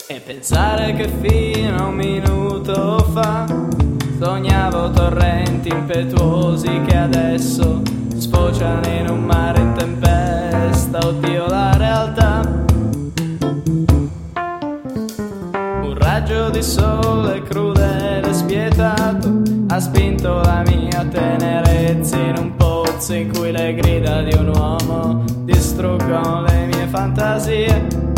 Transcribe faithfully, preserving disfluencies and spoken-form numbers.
E pensare che fino a un minuto fa sognavo torrenti impetuosi che adesso sfociano in un mare in tempesta. Oddio, la realtà. Un raggio di sole crudele e spietato ha spinto la mia tenerezza in un pozzo in cui le grida di un uomo distruggono le mie fantasie.